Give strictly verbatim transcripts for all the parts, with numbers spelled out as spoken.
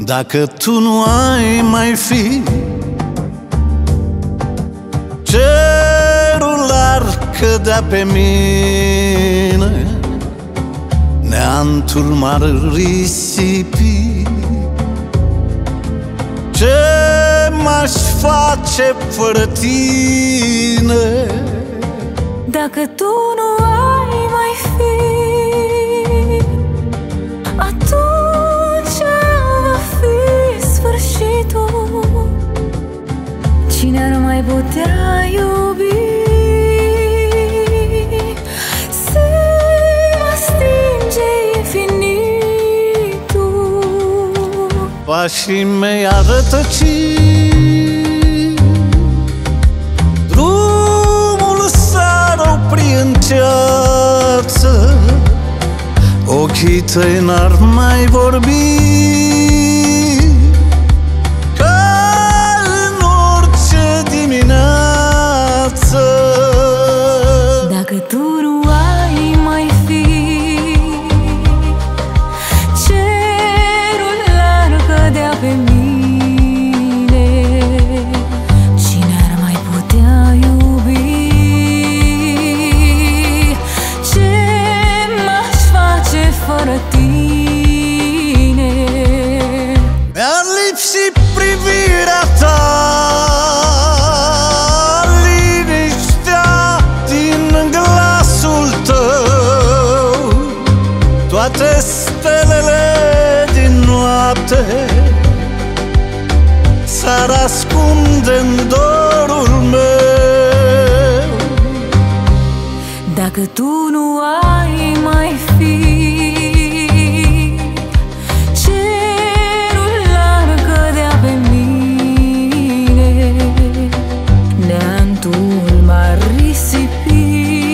Dacă tu nu ai mai fi, cerul ar cădea pe mine, neantul m-ar risipi. Ce m-aș face fără tine? Dacă tu nu ai mai fi, atunci va fi sfârșitul. Cine ar mai putea iubi? Se va stinge infinitul. Pașii mei ar rătăci, drumul s-ar opri în ceață, ochii tăi n-ar mai vorbi, ca în orice dimineață. Dacă tu nu ai mai fi, cerul ar cădea pe mine. Cine ar mai putea iubi? Ce m-aș face fără tine? Mi-ar lipsi privirea ta, liniștea din glasul tău, toate stelele din noapte s-ar ascunde-n dorul meu. Dacă tu nu ai mai fi, cerul ar cădea pe mine, neantul m-ar risipi.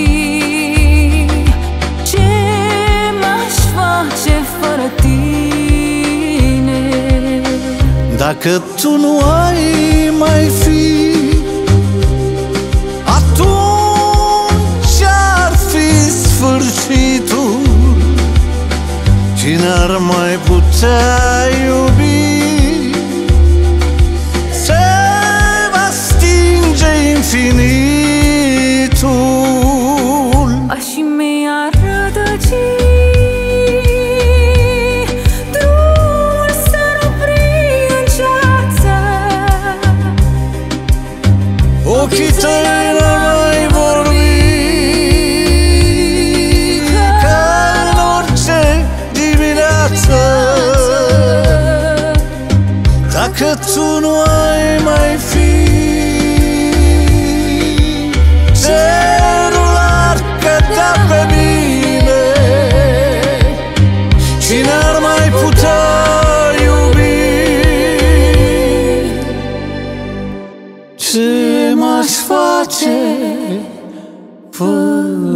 Ce m-aș face fără tine? Dacă tu nu ai mai fi, atunci ar fi sfârșitul. Cine ar mai putea iubi? Se va stinge infinitul. Pașii mei ar rătăci, drumul s-ar opri în ceață, Ochii tăi n-ar mai vorbi, ca în orice dimineață. Dacă tu nu ai mai fi, cerul ar cădea pe mine. Cine ar mai putea iubi? Ce m-aș face fără